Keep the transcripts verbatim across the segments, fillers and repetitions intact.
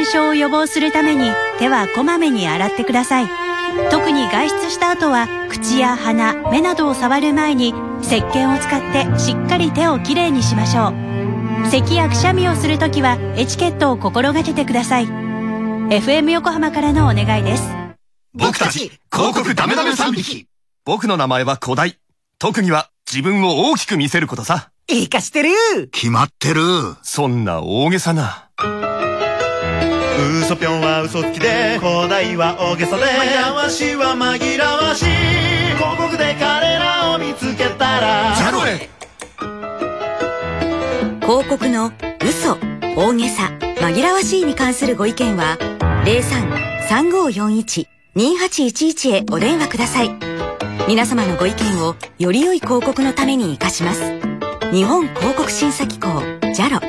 症を予防するために手はこまめに洗ってください。特に外出した後は口や鼻、目などを触る前に石鹸を使ってしっかり手をきれいにしましょう。咳やくしゃみをするときはエチケットを心がけてください。 エフエム 横浜からのお願いです。 僕たち広告ダメダメさんびき。僕の名前は古代。特技は自分を大きく見せることさ。 いいかしてる。 決まってる。 そんな大げさな。 ウソぴょんは嘘つきで、古代は大げさで、紛らわしは紛らわしい。広告で彼らを見つけたらジャロへ。 広告の嘘、大げさ、紛らわしいに関するご意見は ゼロさん さんごよんいち にはちいちいち へお電話ください。皆様のご意見をより良い広告のために生かします。日本広告審査機構 ジャロ。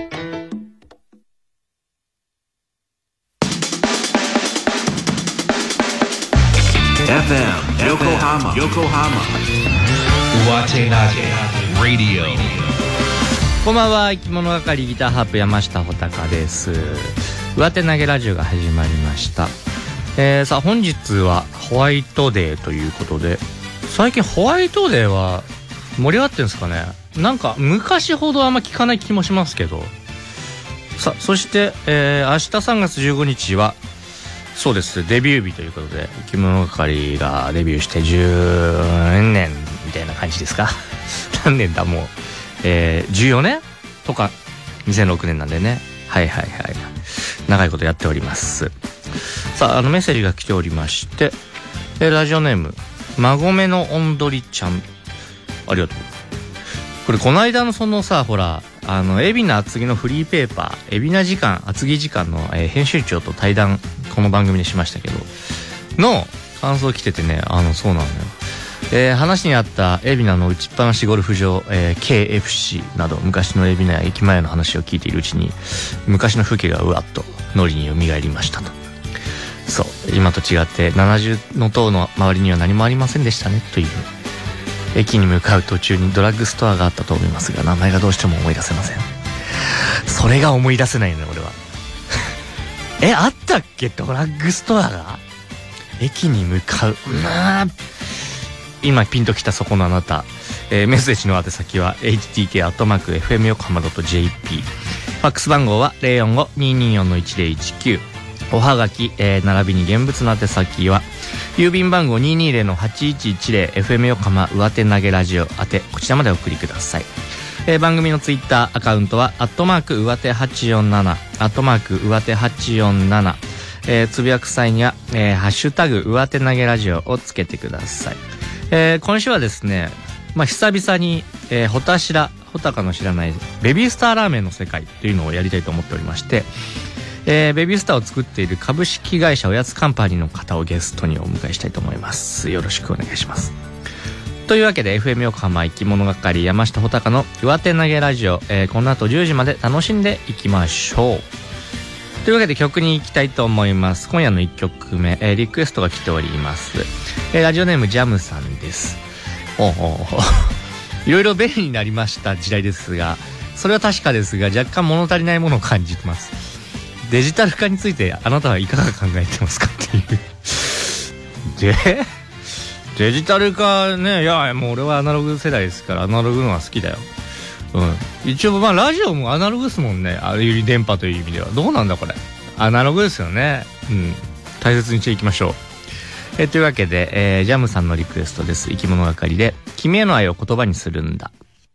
エフエム 横浜横浜上手投げラディオ。こんばんは、生き物係ギターハープ山下穂高です。上手投げラジオが始まりました。えー、さあ本日はホワイトデーということで、最近ホワイトデーは盛り上がってるんですかね。なんか昔ほどあんま聞かない気もしますけど。さあそして、えー、明日さんがつじゅうごにちはそうですデビュー日ということで、生き物係がデビューしてじゅうねんみたいな感じですか。何年だもう、えー、じゅうよねんとかにせんろくねんなんでね。はいはいはい、長いことやっております。さあ、あのメッセージが来ておりまして、えー、ラジオネームまごめのおんどりちゃん、ありがとう。これこの間のそのさ、ほらあの海老名厚木のフリーペーパー、海老名時間厚木時間の、えー、編集長と対談この番組でしましたけどの感想来ててね、あのそうなんだよ、えー、話にあった海老名の打ちっぱなしゴルフ場、えー、ケーエフシー など昔の海老名駅前の話を聞いているうちに昔の風景がうわっと脳裏に蘇りましたと。そう、今と違ってななじゅうの塔の周りには何もありませんでしたねという。駅に向かう途中にドラッグストアがあったと思いますが、名前がどうしても思い出せません。それが思い出せないのよ俺は。え、あったっけドラッグストアが駅に向かう。な今ピンときたそこのあなた、えー、メッセージの宛先は エイチティーケー アットマーク エフエム 横浜 ドット ジェーピー、 ファックス番号は ゼロよんご にーにーよん いちゼロいちきゅう、おはがき、えー、並びに現物の宛先は郵便番号 にーにーゼロ はちいちいちゼロ エフエム 横浜上手投げラジオ宛て、こちらまでお送りください。えー、番組のツイッターアカウントはアットマーク上手はちよんなな、アットマーク上手はちよんなな、えー、つぶやく際には、えー、ハッシュタグ上手投げラジオをつけてください。えー、今週はですね、まあ、久々に、えー、ほたしらほたかの知らないベビースターラーメンの世界というのをやりたいと思っておりまして、えー、ベビースターを作っている株式会社おやつカンパニーの方をゲストにお迎えしたいと思います。よろしくお願いします。というわけで エフエム 横浜生き物係山下穂高の上手投げラジオ、えー、この後じゅうじまで楽しんでいきましょう。というわけで曲に行きたいと思います。今夜のいっきょくめ、えー、リクエストが来ております。えー、ラジオネームジャムさんです。おうおういろいろ便利になりました時代ですが、それは確かですが若干物足りないものを感じてます。デジタル化についてあなたはいかが考えてますかっていうでデジタル化ね、いやもう俺はアナログ世代ですからアナログのは好きだよ。うん、一応まあラジオもアナログですもんね。ある意味電波という意味ではどうなんだこれ、アナログですよね。うん、大切にしていきましょう。えというわけで、えー、ジャムさんのリクエストです。生き物係で君への愛を言葉にするんだ。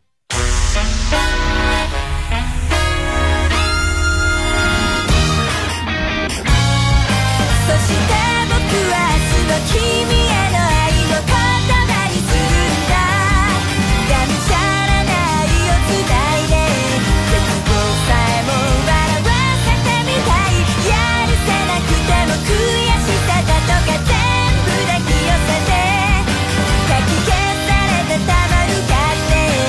君への愛を言葉にするんだ。がむしゃらな愛をつないで絶望さえも笑わせてみたい。やるせなくても悔しさだとか全部抱き寄せてかき消されたたまるかって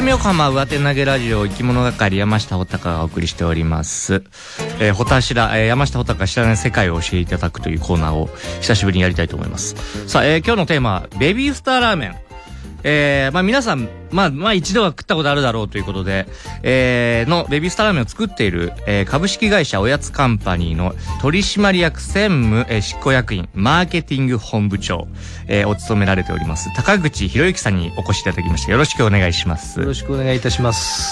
エム 横浜上手投げラジオ生き物係山下穂高がお送りしております。えー、ほたしら、えー、山下穂高が知らない世界を教えていただくというコーナーを久しぶりにやりたいと思います。さあ、えー、今日のテーマはベビースターラーメン。えー、まあ皆さん、まあまあ一度は食ったことあるだろうということで、えー、のベビースターラーメンを作っている、えー、株式会社おやつカンパニーの取締役専務、えー、執行役員、マーケティング本部長、えー、お務められております、高口博之さんにお越しいただきました。よろしくお願いします。 よろしくお願いいたします。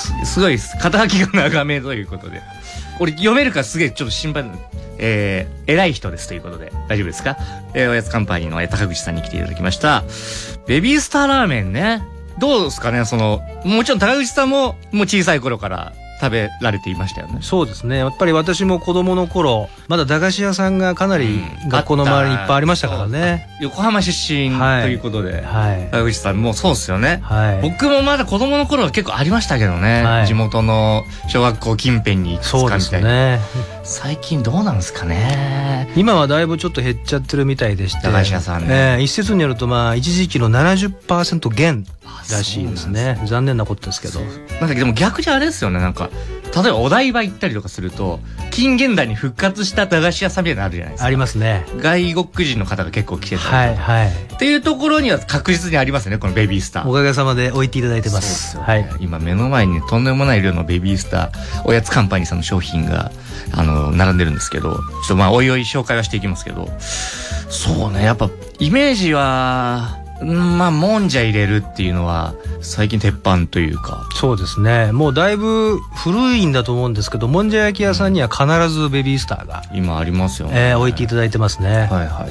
すごいです。肩書きが長めということで。俺読めるかすげえちょっと心配なの。えー、偉い人ですということで、大丈夫ですか？えー、おやつカンパニーの高口さんに来ていただきました。ベビースターラーメンね。どうですかね、その、もちろん高口さんも、もう小さい頃から食べられていましたよね。 そうですね。やっぱり私も子供の頃、まだ駄菓子屋さんがかなり学校の周りにいっぱいありましたからね。 うん、横浜出身ということで、はい、高口さんもそうですよね。はい、僕もまだ子供の頃は結構ありましたけどね。はい、地元の小学校近辺にいくつかみたいな。そうですね。最近どうなんですかね。 今はだいぶちょっと減っちゃってるみたいでして、 駄菓子屋さんね。 えー、一説によるとまあ一時期の ななじゅっパーセント 減らしいですね。残念なことですけど。 なんかでも逆にあれですよね。なんか例えばお台場行ったりとかすると近現代に復活した駄菓子屋さんみたいなのあるじゃないですか。 ありますね。 外国人の方が結構来てたりとか、 はいはい、 っていうところには確実にありますね、このベビースター。 おかげさまで置いていただいてます。 そうですよね。はい、今目の前にとんでもない量のベビースターおやつカンパニーさんの商品があの並んでるんですけど、ちょっとまあおいおい紹介はしていきますけど、そうね、やっぱイメージはまあもんじゃ入れるっていうのは最近鉄板というか。 そうですね。もうだいぶ古いんだと思うんですけど、もんじゃ焼き屋さんには必ずベビースターが今ありますよね。 えー、置いていただいてますね。はいはい。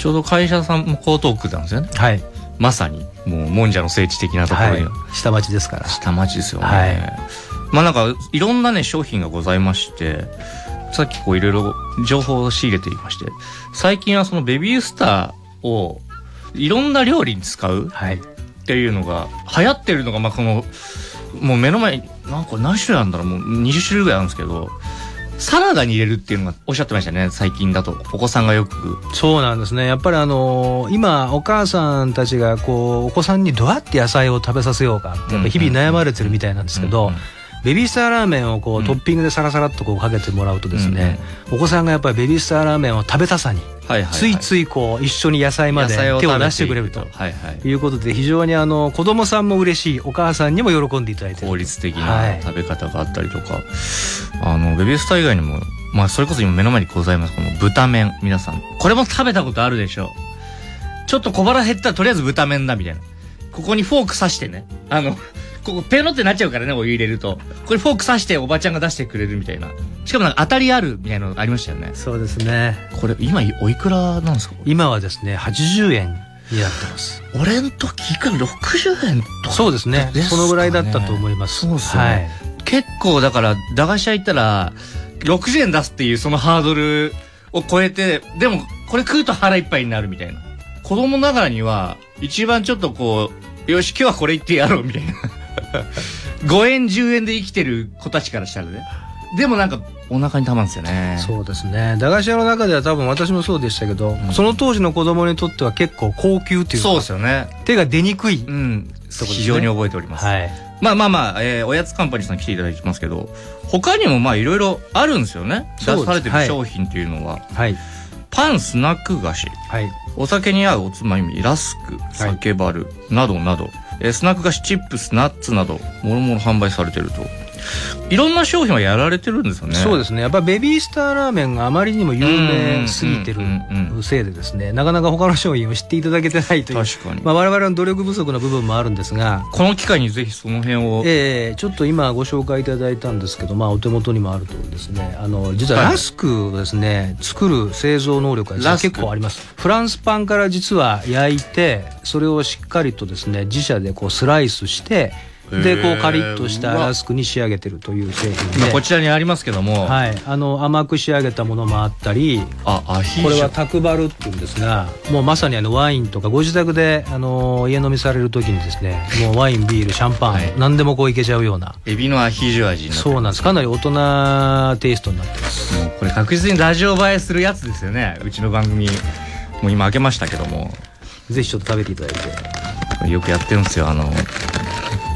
ちょうど会社さんも江東区なんですよね。はい。まさにもうもんじゃの聖地的なところに、はい、 下町ですから。 下町ですよね。はい。まあなんかいろんなね商品がございまして、さっきこういろいろ情報を仕入れていまして、最近はそのベビースターをいろんな料理に使うっていうのが流行ってるのが、まあこのもう目の前になんか何種類あるんだろう、もうにじゅっ種類ぐらいあるんですけど、サラダに入れるっていうのがおっしゃってましたね。最近だとお子さんがよく。そうなんですね。やっぱりあのー、今お母さんたちがこうお子さんにどうやって野菜を食べさせようかってやっぱ日々悩まれてるみたいなんですけど、ベビースターラーメンをこうトッピングでサラサラっとこうかけてもらうとですね、お子さんがやっぱりベビースターラーメンを食べたさについついこう一緒に野菜まで手を出してくれるということで、非常にあの子供さんも嬉しい、お母さんにも喜んでいただいている効率的な食べ方があったりとか、はい、あのベビースター以外にも、まあそれこそ今目の前にございますこの豚麺、皆さんこれも食べたことあるでしょう。ちょっと小腹減ったらとりあえず豚麺だみたいな、ここにフォーク刺してね、あのここペロってなっちゃうからね、お湯入れるとこれフォーク刺しておばちゃんが出してくれるみたいな、しかもなんか当たりあるみたいなのがありましたよね。 そうですね。 これ今おいくらなんですか？ 今はですねはちじゅうえんになってます。 俺ん時いくらろくじゅうえんとか。 そうですね、そのぐらいだったと思います。 そうですね、はい、結構だから駄菓子屋行ったらろくじゅうえん出すっていうそのハードルを超えて、でもこれ食うと腹いっぱいになるみたいな、子供ながらには一番ちょっとこうよし今日はこれ言ってやろうみたいなごえんじゅうえんで生きてる子たちからしたらね、でもなんかお腹にたまるんですよね。 そうですね。駄菓子屋の中では多分私もそうでしたけど、うん、その当時の子供にとっては結構高級っていうか、 そうですよね、 手が出にくい、うん、 ね、非常に覚えております。はい、まあまあまあ、えー、おやつカンパニーさん来ていただいてますけど、他にもまあいろいろあるんですよね。出されてる商品っていうのは、はい、パン、スナック菓子、はい、お酒に合うおつまみ、ラスク、酒バル、はい、などなど、えー、スナック菓子、チップス、ナッツなどもろもろ販売されてると。いろんな商品はやられてるんですよね。 そうですね。やっぱベビースターラーメンがあまりにも有名すぎてるせいでですね、なかなか他の商品を知っていただけてないという、確かに、まあ、我々の努力不足の部分もあるんですが、 この機会にぜひその辺を、 えー、ちょっと今ご紹介いただいたんですけど、まあ、お手元にもあるとですね、あの実はラスクをですね、はい、作る製造能力が結構あります。フランスパンから実は焼いて、それをしっかりとですね自社でこうスライスしてでこうカリッとしたラスクに仕上げてるという製品で、 こちらにありますけども、 はい、あの甘く仕上げたものもあったり、 あアヒージョ、 これはタクバルっていうんですが、もうまさにあのワインとかご自宅であの家飲みされる時にですね、もうワイン、ビール、シャンパン、はい、何でもこういけちゃうようなエビのアヒージョ味になってます。 そうなんです。かなり大人テイストになってます。 もうこれ確実にラジオ映えするやつですよね。うちの番組もう今開けましたけども、 ぜひちょっと食べていただいて。 よくやってるんですよ。あの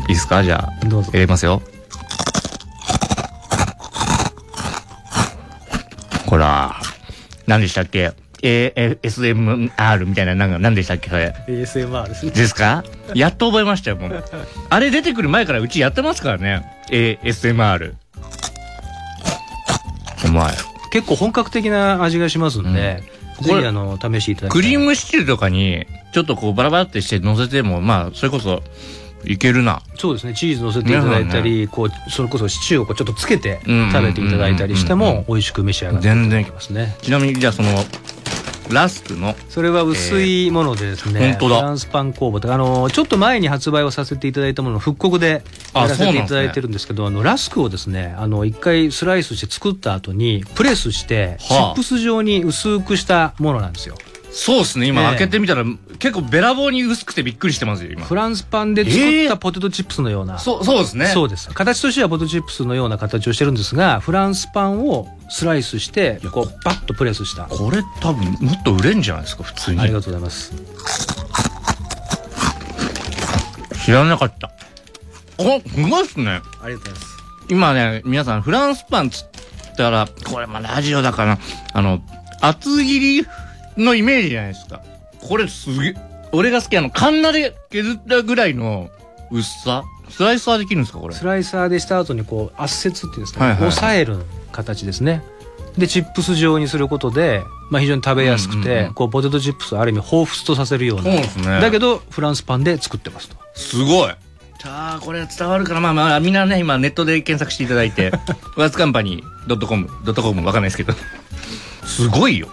いいですか？じゃあどうぞ。 入れますよ。ほら、何でしたっけ？ エーエスエムアール みたいな、なんか何でしたっけそれ。 エーエスエムアール ですね。 ですか？やっと覚えましたよ、もう。あれ出てくる前からうちやってますからね。エーエスエムアール。うまい。 結構本格的な味がしますんで、 うん、 ぜひあの試していただきたい。 クリームシチューとかにちょっとこうバラバラってして乗せても、まあそれこそいけるな。 そうですね。チーズ乗せていただいたり、ね、こうそれこそシチューをこうちょっとつけて食べていただいたりしても美味しく召し上がっていただけますね。 ちなみにじゃあそのラスクのそれは薄いものでですね、えー、 本当だ。 フランスパン工房とかあのちょっと前に発売をさせていただいたものを復刻でやらせていただいてるんですけど、あのラスクをですね、あの一回スライスして作った後にプレスしてチップス状に薄くしたものなんですよ。 そうですね。今開けてみたら、えー、結構べらぼうに薄くてびっくりしてますよ今。 フランスパンで作ったポテトチップスのような、えー、 そうそうですね。 そうです。形としてはポテトチップスのような形をしてるんですが、フランスパンをスライスしてこうバッとプレスした。 これ多分もっと売れんじゃないですか普通に。 ありがとうございます。 知らなかった。あ、すごいですね。 ありがとうございます。 今ね、皆さんフランスパンつったらこれまあラジオだからあの厚切りのイメージじゃないですか。これすげえ、俺が好きなのカンナで削ったぐらいの薄さ。スライサーできるんですかこれ？ スライサーでした後にこう圧接っていうんですかね、はいはいはい、押さえる形ですね。でチップス状にすることで、まあ、非常に食べやすくて、うんうんうん、こうポテトチップスをある意味彷彿とさせるような。そうですね。だけどフランスパンで作ってますと。 すごい。さあこれ伝わるかな。まあまあみんなね今ネットで検索していただいてワーツカンパニー .com ドットコム わかんないですけどすごいよ。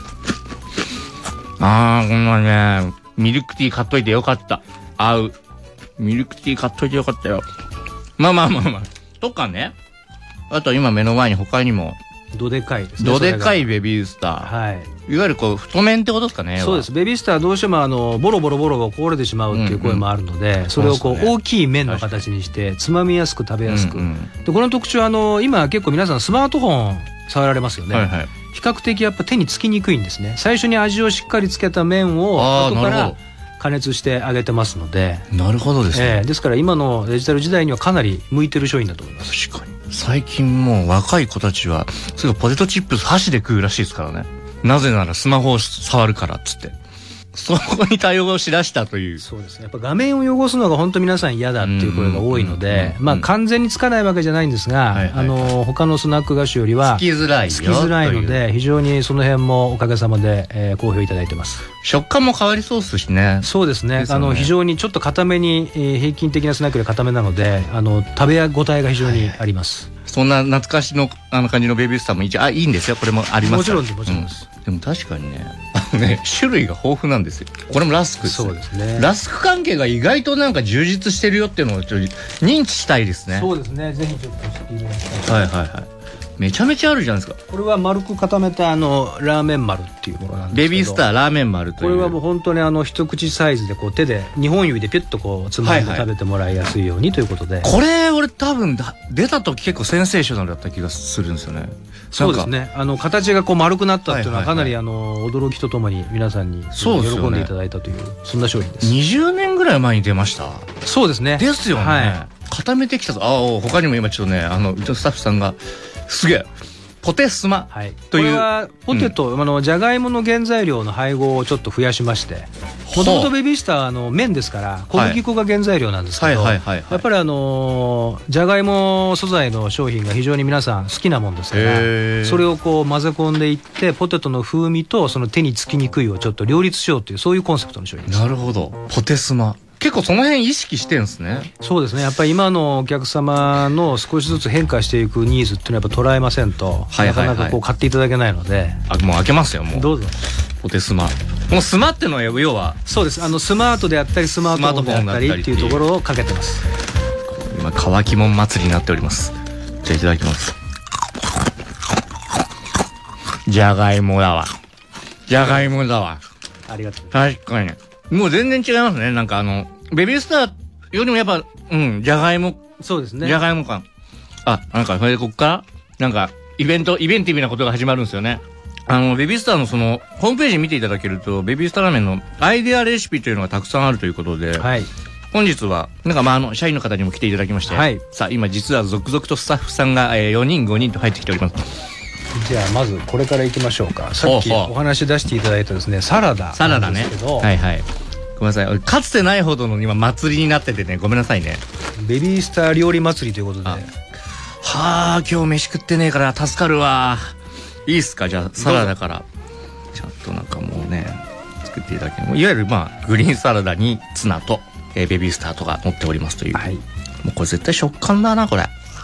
あーこんなねミルクティー買っといてよかった。合う。ミルクティー買っといてよかったよ。まあまあまあまあとかね。あと今目の前に他にもどでかいですね。 どでかいベビースター。はい。いわゆるこう太麺ってことですかね。 そうです。ベビースターどうしてもあのボロボロボロがこれてしまうっていう声もあるので、うんうん、それをこう大きい麺の形にしてつまみやすく食べやすく、うんうん、でこの特徴あの今結構皆さんスマートフォン触られますよね、はいはい、比較的やっぱ手につきにくいんですね。最初に味をしっかりつけた麺を後から加熱してあげてますので。 なるほどですね、 えー、ですから今のデジタル時代にはかなり向いてる商品だと思います。 確かに最近もう若い子たちはすぐポテトチップス箸で食うらしいですからね。なぜならスマホを触るからっつってそこに対応しだしたという。 そうですね。やっぱ画面を汚すのが本当皆さん嫌だっていう声が多いので、まあ完全につかないわけじゃないんですが、はいはい、あの他のスナック菓子よりはつきづらいよつきづらいので非常にその辺もおかげさまで、えー、好評いただいてます。 食感も変わりそうですしね。 そうですね。あの非常にちょっと固めに、えー、平均的なスナックで固めなのであの食べ応えが非常にあります。 はいはい、そんな懐かしのあの感じのベビースターも一応あいいんですよ。これもありますから。 もちろんですもちろんです、 うん、でも確かにねあのね種類が豊富なんですよ。これもラスクです。 そうですね。 ラスク関係が意外となんか充実してるよっていうのをちょっと認知したいですね。 そうですね。ぜひちょっとしていただきたい。 はいはいはい。めちゃめちゃあるじゃないですか。 これは丸く固めたあのラーメン丸っていうものなんですけど、 ベビースターラーメン丸という。 これはもう本当にあの一口サイズでこう手でにほん指でピュッとこうつまんで食べてもらいやすいようにということで、はいはい、 これ俺多分だ出た時結構センセーショナルだった気がするんですよね。 そうですね。あの形がこう丸くなったっていうのはかなりあの驚きとともに皆さんに喜んでいただいたというそんな商品です。 にじゅうねんぐらい前に出ました。 そうですね。 ですよね、はい、固めてきたぞ。ああ他にも今ちょっとねあのうちのスタッフさんがすげえポテスマという、はい、これはポテト、うん、あのじゃがいもの原材料の配合をちょっと増やしまして、もともとベビースターはあの麺ですから小麦粉が原材料なんですけど、やっぱりあのじゃがいも素材の商品が非常に皆さん好きなもんですから、それをこう混ぜ込んでいってポテトの風味とその手につきにくいをちょっと両立しようというそういうコンセプトの商品です。 なるほど。ポテスマ結構その辺意識してんですね。 そうですね。やっぱり今のお客様の少しずつ変化していくニーズっていうのはやっぱ捉えませんと、はいはいはい、なかなかこう買っていただけないので。 あ、もう開けますよ。もうどうぞ。 ポテスマ。このスマっていうのは要はそうです。あのスマートであったりスマートフォンであったりっていうところをかけてます。 今乾きもん祭りになっております。じゃあいただきます。じゃがいもだわ。じゃがいもだわ。 ありがとう。 確かに。もう全然違いますね。なんかあの、ベビースターよりもやっぱ、うん、じゃがいも。 そうですね。 じゃがいも感。あ、なんか、それでこっから、なんか、イベント、イベンティブなことが始まるんですよね。あの、ベビースターのその、ホームページ見ていただけると、ベビースターラーメンのアイデアレシピというのがたくさんあるということで、はい。 本日は、なんかまあ、あの、社員の方にも来ていただきまして、はい。さあ、今実は続々とスタッフさんが、えー、よにん、ごにんと入ってきております。 じゃあ、まずこれからいきましょうか。さっきお話出していただいたですね、サラダ。 サラダね。はいはい。ごめんなさい。かつてないほどの今祭りになっててね、ごめんなさいね。 ベビースター料理祭りということで。はあ、今日飯食ってねえから助かるわ。いいっすか、じゃあ、サラダから。ちゃんとなんかもうね、作っていただける。いわゆるまあ、グリーンサラダにツナと、えー、ベビースターとか乗っておりますという。はい。もうこれ絶対食感だな、これ。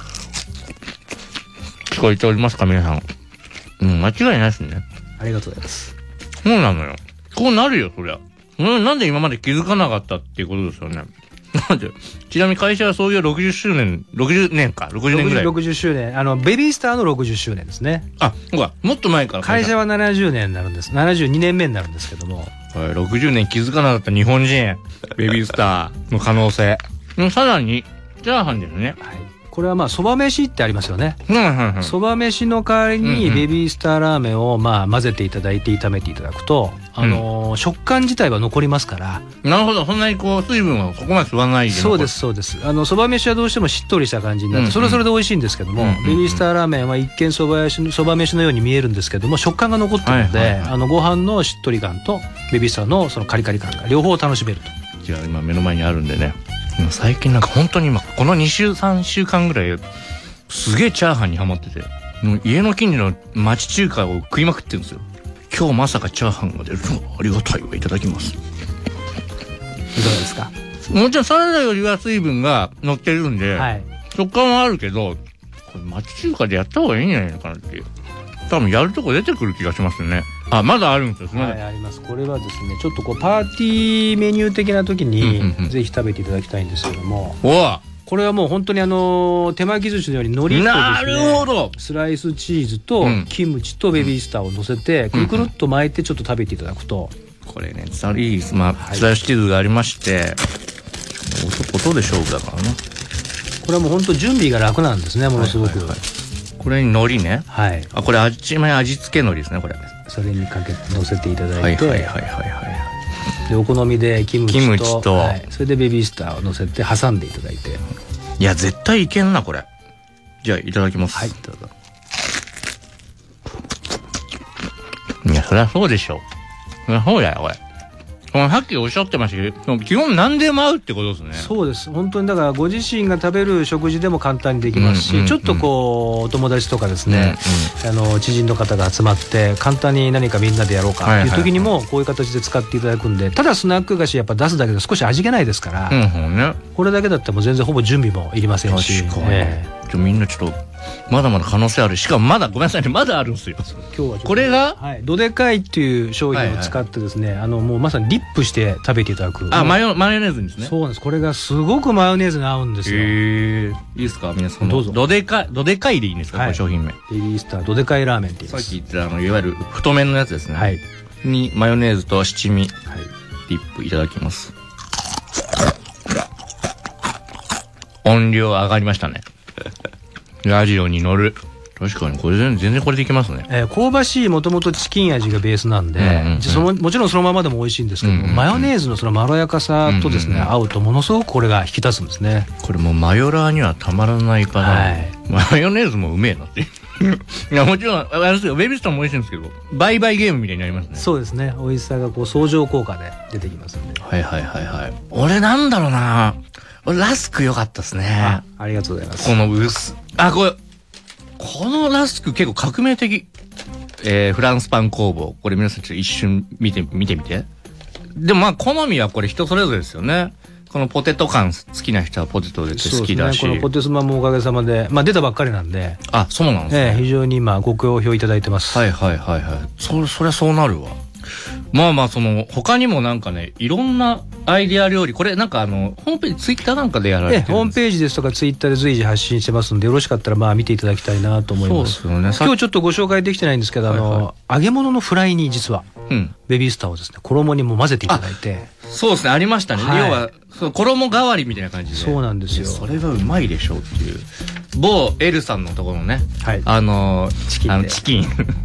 聞こえておりますか、皆さん。うん、間違いないですね。 ありがとうございます。 そうなのよ。こうなるよ、そりゃ。うん、なんで今まで気づかなかったっていうことですよね。なんで、ちなみに会社は創業ろくじゅっしゅうねん、ろくじゅうねんか、ろくじゅうねんぐらい。 ろくじゅっしゅうねん。あの、ベビースターのろくじゅっしゅうねんですね。 あ、ほら、もっと前から会社はななじゅうねんになるんです。ななじゅうにねんめになるんですけども。 はい、ろくじゅうねん気づかなかった日本人、ベビースターの可能性。さらに、チャーハンですね。はい。 これはまあ、そば飯ってありますよね。そば飯の代わりにベビースターラーメンをまあ混ぜていただいて炒めていただくと、あのー、食感自体は残りますから。 なるほど。そんなにこう、水分はそこまで吸わないで。 そうです、そうです。あの、そば飯はどうしてもしっとりした感じになって、それはそれで美味しいんですけども、ベビースターラーメンは一見そば飯、そば飯のように見えるんですけども、食感が残ってるので、あの、ご飯のしっとり感と、ベビースターのそのカリカリ感が両方楽しめると。 じゃあ今目の前にあるんでね。最近なんか本当に今、このにしゅう、さんしゅうかんぐらい、すげえチャーハンにハマってて、もう家の近所の町中華を食いまくってるんですよ。今日まさかチャーハンが出るのありがたいわ。いただきます。いかがですか？ もちろんサラダよりは水分が乗ってるんで、はい、食感はあるけど、これ町中華でやった方がいいんじゃないのかなっていう。多分やるとこ出てくる気がしますね。あ、まだあるんですよ。 はい、あります。これはですね、ちょっとこうパーティーメニュー的な時にぜひ食べていただきたいんですけども。 おわ。 これはもう本当にあの手巻き寿司のように海苔とですね、 なるほど、 スライスチーズとキムチとベビースターを乗せてくるくるっと巻いてちょっと食べていただくと、 これね、サリース、まあ、スライスチーズがありまして、音で勝負だからな。 これはもう本当準備が楽なんですね、ものすごく。 これに海苔ね。 はい。 あ、これ味味付け海苔ですね、これ。 それにかけ乗せていただいて、 はいはいはいはいはい。 でお好みでキムチと、 キムチと、はい、 それでベビースターを乗せて挟んでいただいて。 いや絶対いけんなこれ。じゃあいただきます。 はい、どうぞ。 いやそりゃそうでしょ。そりゃそうだよこれ。さっきおっしゃってましたけど、基本何でも合うってことですね。 そうです。本当にだからご自身が食べる食事でも簡単にできますし、うんうんうん、ちょっとこうお友達とかですね、うんうん、あの知人の方が集まって簡単に何かみんなでやろうかっていう時にもこういう形で使っていただくんで、ただスナック菓子やっぱ出すだけで少し味気ないですから、 うんうんね、 これだけだったらもう全然ほぼ準備もいりませんし。 確かに、えー、みんなちょっとまだまだ可能性ある。しかもまだごめんなさいね、まだあるんですよ。 今日はこれが、 はい、ドデカイっていう商品を使ってですね、はいはい、あのもうまさにディップして食べていただく。 あ、マヨマヨネーズですね。 そうなんです。これがすごくマヨネーズに合うんですよ。 へえ。いいですか皆さん。どうぞ。ドデカドデカイでいいんですか、はい、これ商品名。 ベビースタードデカイラーメンって言います。 さっき言ってたあのいわゆる太麺のやつですね。はい。にマヨネーズと七味、はい、ディップいただきます。音量上がりましたね。ラジオに乗る。確かにこれ全然これでいけますね。 えー、香ばしいもともとチキン味がベースなんで、うんうんうん、そのもちろんそのままでも美味しいんですけども、うんうんうん、マヨネーズのそのまろやかさとですね、うんうんうん、合うとものすごくこれが引き立つんですね。 これもうマヨラーにはたまらないかな、はい、マヨネーズもうめえなっていやもちろんあれですよ、ベビースターも美味しいんですけど倍々ゲームみたいになりますね。 そうですね、美味しさがこう相乗効果で出てきますんで。 はいはいはいはい。俺なんだろうな、俺ラスク良かったですね。 あ, ありがとうございます。 この薄あこれこのラスク結構革命的。えー、フランスパン工房。これ皆さんちょっと一瞬見て、見てみて。でもまあ好みはこれ人それぞれですよね。このポテト感好きな人はポテトで好きだし。 そうですね、このポテスマもおかげさまで、まあ出たばっかりなんで。 あ、そうなんですね。 えー、非常に今ご好評いただいてます。 はいはいはいはい。そ、そりゃそうなるわ。まあまあその他にもなんかねいろんなアイデア料理、これなんかあのホームページツイッターなんかでやられてるんです。 ホームページですとかツイッターで随時発信してますんで、よろしかったらまあ見ていただきたいなと思います。 そうですよね。 今日ちょっとご紹介できてないんですけど、はいはい、あの揚げ物のフライに実は、うん、ベビースターをですね衣にも混ぜていただいて。 そうですね、ありましたね、はい、要はその衣代わりみたいな感じで。 そうなんですよ。 それがうまいでしょうっていう某 L さんのところのね、はい、あのチキンあのチキン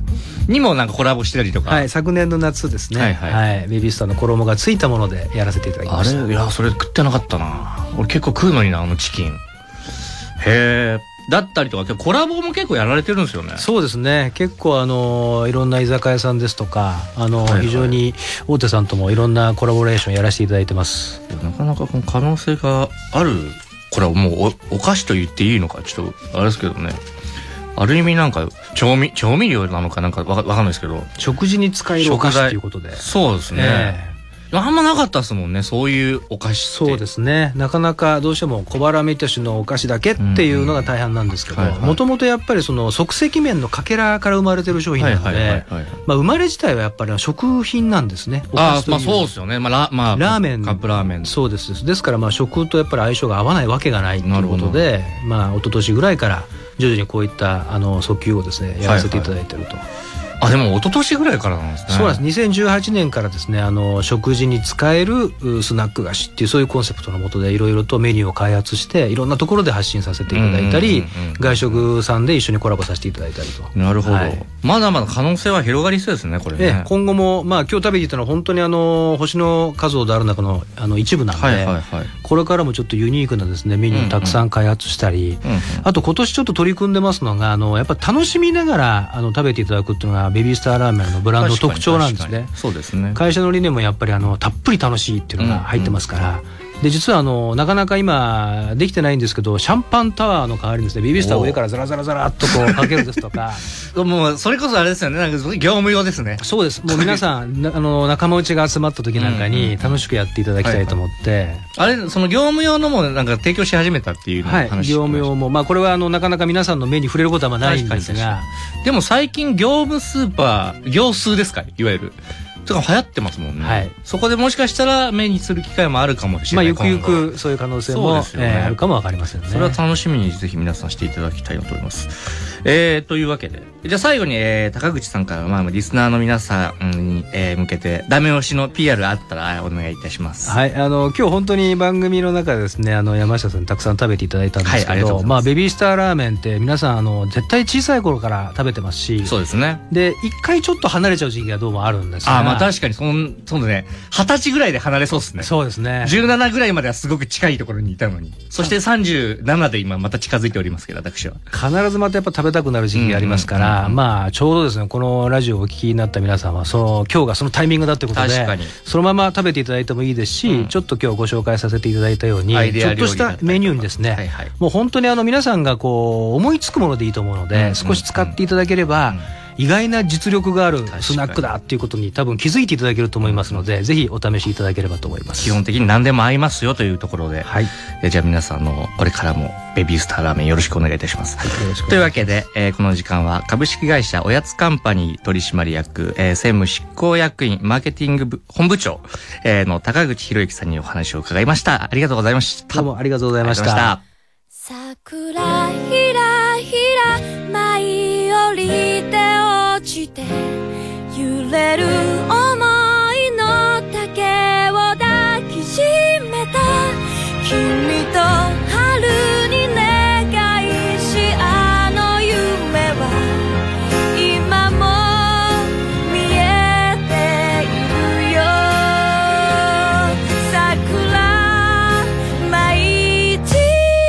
にもなんかコラボしてたりとか。 はい、昨年の夏ですね。はいはい。はい、ベビースターの衣がついたものでやらせていただきました。 あれ、いや、それ食ってなかったな。俺結構食うのにな、あのチキン。へえ。だったりとか、コラボも結構やられてるんですよね。 そうですね。結構あのいろんな居酒屋さんですとか、あの、はいはい、非常に大手さんともいろんなコラボレーションやらせていただいてます。 なかなかこの可能性がある。これはもう お, お菓子と言っていいのかちょっとあれですけどね。ある意味なんか調味調味料なのかなんかわかんないですけど、 食事に使えるお菓子ということで。 そうですね。えーあんまなかったですもんね、そういうお菓子って。 そうですね。なかなかどうしても小腹メタシのお菓子だけっていうのが大半なんですけど、もともとやっぱりその即席麺のかけらから生まれてる商品なので、まあ生まれ自体はやっぱり食品なんですね。 ああ、まあそうですよね。まあラ、まあ、 ラーメン。 カップラーメン。 そうです。ですからまあ食とやっぱり相性が合わないわけがないということで、まあ一昨年ぐらいから徐々にこういったあの訴求をですね、やらせていただいていると。はいはい、 あ、でも一昨年ぐらいからなんですね。 そうなんです。にせんじゅうはちねんからですね、あの食事に使えるスナック菓子っていうそういうコンセプトの下でいろいろとメニューを開発していろんなところで発信させていただいたり、外食さんで一緒にコラボさせていただいたりと。 なるほど、はい、まだまだ可能性は広がりそうですね、これね。ええ、 今後もまあ今日食べていたのは本当にあの星の数ほどある中のあの一部なんで、はいはいはい、これからもちょっとユニークなですねメニューをたくさん開発したり、うんうん、あと今年ちょっと取り組んでますのがあのやっぱ楽しみながらあの食べていただくっていうのがベビースターラーメンのブランドの特徴なんですね。 そうですね。 会社の理念もやっぱりあのたっぷり楽しいっていうのが入ってますから、うんうん、で実はあのなかなか今できてないんですけど、シャンパンタワーの代わりにですねベビースターを上からザラザラザラっとこうかけるですとかもうそれこそあれですよね、なんか業務用ですね。 そうです。もう皆さんあの仲間内が集まった時なんかに楽しくやっていただきたいと思って、はいはい、 あれその業務用のもなんか提供し始めたっていうのを話してました。 はい、業務用もまあこれはあのなかなか皆さんの目に触れることはないんですが、 でも最近業務スーパー業数ですか、いわゆるとか流行ってますもんね。はい、そこでもしかしたら目にする機会もあるかもしれない。 まあゆくゆくそういう可能性も、ねえー、あるかもわかりませんね。 それは楽しみにぜひ皆さんしていただきたいなと思います。えー、というわけでじゃあ最後に、えー、高口さんからまあリスナーの皆さんに、えー、向けてダメ押しの ピーアール あったらお願いいたします。 はい、あの今日本当に番組の中でですね、あの山下さんにたくさん食べていただいたんですけど、はい、ありがとうございます。まあベビースターラーメンって皆さんあの絶対小さい頃から食べてますし、 そうですね。 で一回ちょっと離れちゃう時期がどうもあるんですが、 あまあ確かにそのそうね、はたちぐらいで離れそうですね。 そうですね。 じゅうななぐらいまではすごく近いところにいたのに、そしてさんじゅうななで今また近づいておりますけど、私は必ずまたやっぱ食べたくなる時期がありますから、うん、まあちょうどですねこのラジオをお聞きになった皆さんはその今日がそのタイミングだってことで、確かにそのまま食べていただいてもいいですし、うん、ちょっと今日ご紹介させていただいたようにちょっとしたメニューにですね、はいはい、もう本当にあの皆さんがこう思いつくものでいいと思うので、うん、少し使っていただければ、うん意外な実力があるスナックだっていうことに多分気づいていただけると思いますので、ぜひお試しいただければと思います。 基本的に何でも合いますよというところで、はい、えじゃあ皆さんのこれからもベビースターラーメンよろしくお願いいたします。はい、よろしくというわけで、えー、この時間は株式会社おやつカンパニー取締役、えー、専務執行役員マーケティング部本部長、えー、の高口博之さんにお話を伺いました。ありがとうございました。 どうもありがとうございました。 桜ひらひら舞い降りて落ちて揺れる想いの竹を抱きしめた君と春に願いしあの夢は今も見えているよ桜舞い散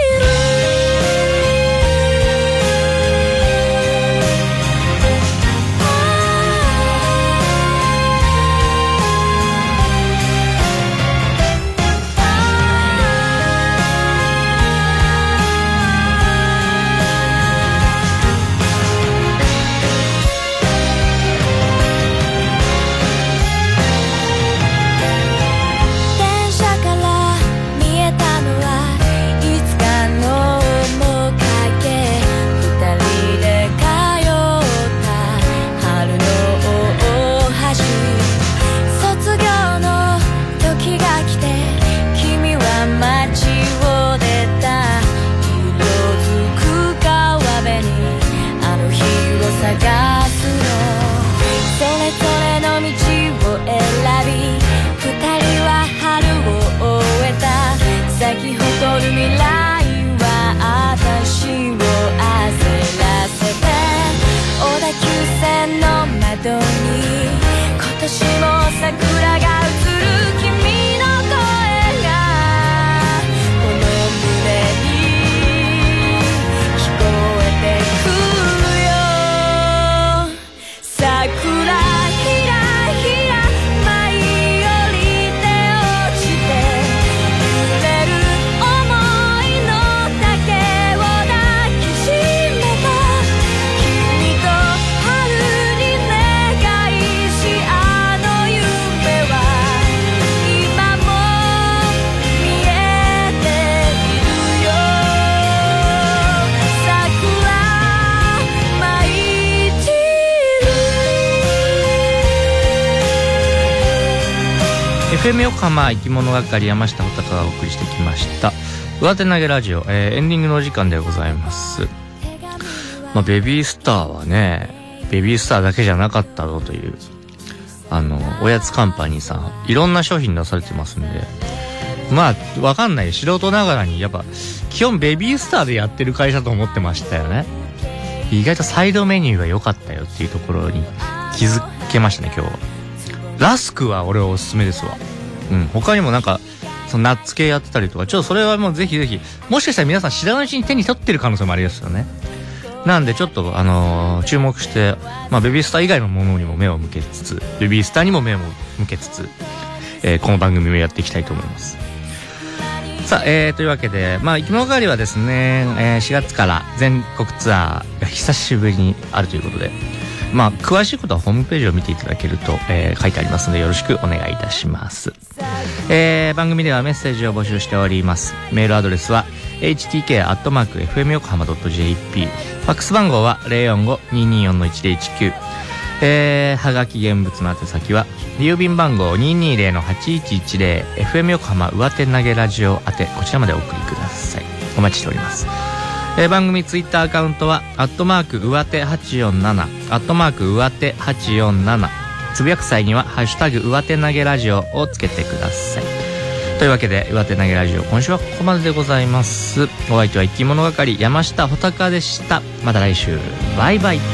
エフエム 横浜生き物係山下穂高がお送りしてきました上手投げラジオ、えー、エンディングのお時間でございます。まあ、ベビースターはねベビースターだけじゃなかったぞというあのおやつカンパニーさんいろんな商品出されてますんで、まあわかんない素人ながらにやっぱ基本ベビースターでやってる会社と思ってましたよね。意外とサイドメニューが良かったよっていうところに気づけましたね今日は。ラスクは俺はおすすめですわ。うん、他にもなんかそのナッツ系やってたりとか、ちょっとそれはもうぜひぜひ、もしかしたら皆さん知らないうちに手に取ってる可能性もありますよね。なんでちょっとあのー、注目して、まあベビースター以外のものにも目を向けつつ、ベビースターにも目を向けつつ、えー、この番組をやっていきたいと思います。さあ、えー、というわけで、まあ生き物係はですね、えー、しがつから全国ツアーが久しぶりにあるということで、まあ詳しいことはホームページを見ていただけると、えー、書いてありますのでよろしくお願いいたします。えー、番組ではメッセージを募集しております。メールアドレスは エイチティーケーアットマークエフエムヨコハマドットジェーピー、 ファックス番号は ゼロよんご にーにーよん いちゼロいちきゅう、えー、はがき現物の宛先は郵便番号 にーにーゼロのはちいちいちゼロ エフエム 横浜上手投げラジオ宛て、こちらまでお送りください。お待ちしております。えー、番組ツイッターアカウントはアットマーク上手はちよんなな、アットマーク上手はちよんなな、つぶやく際にはハッシュタグ上手投げラジオをつけてください。というわけで上手投げラジオ今週はここまででございます。お相手は生き物係山下穂高でした。また来週、バイバイ。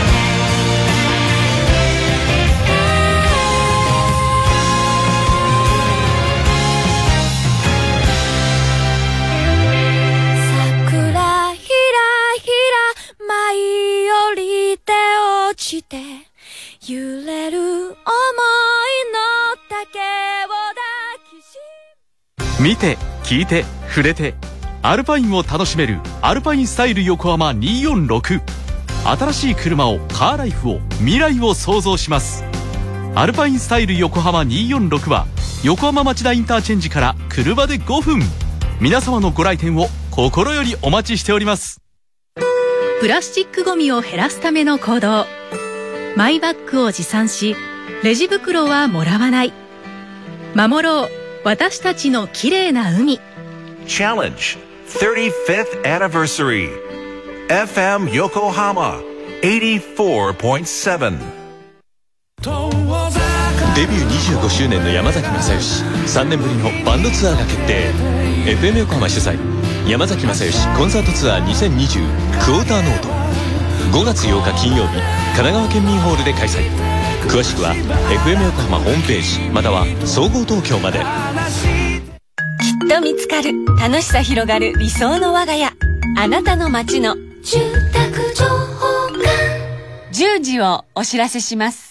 揺れる想いの丈を抱きし見て聞いて触れてアルパインを楽しめるアルパインスタイル横浜にーよんろく、新しい車をカーライフを未来を創造します。アルパインスタイル横浜にーよんろくは横浜町田インターチェンジから車でごふん、皆様のご来店を心よりお待ちしております。 プラスチックごみを減らすための行動。マイバッグを持参し、レジ袋はもらわない。守ろう、私たちのきれいな海。 Challenge thirty-fifth Anniversary エフエム Yokohama eighty-four point seven。 デビューにじゅうごしゅうねんの山崎正義、さんねんぶりのバンドツアーが決定。 エフエム 横浜主催山崎正義コンサートツアーにせんにじゅうクォーターノート、ごがつようか金曜日、神奈川県民ホールで開催。詳しくは エフエム 横浜ホームページまたは総合東京まで。 きっと見つかる、楽しさ広がる理想の我が家、あなたの街の住宅情報館。じゅうじをお知らせします。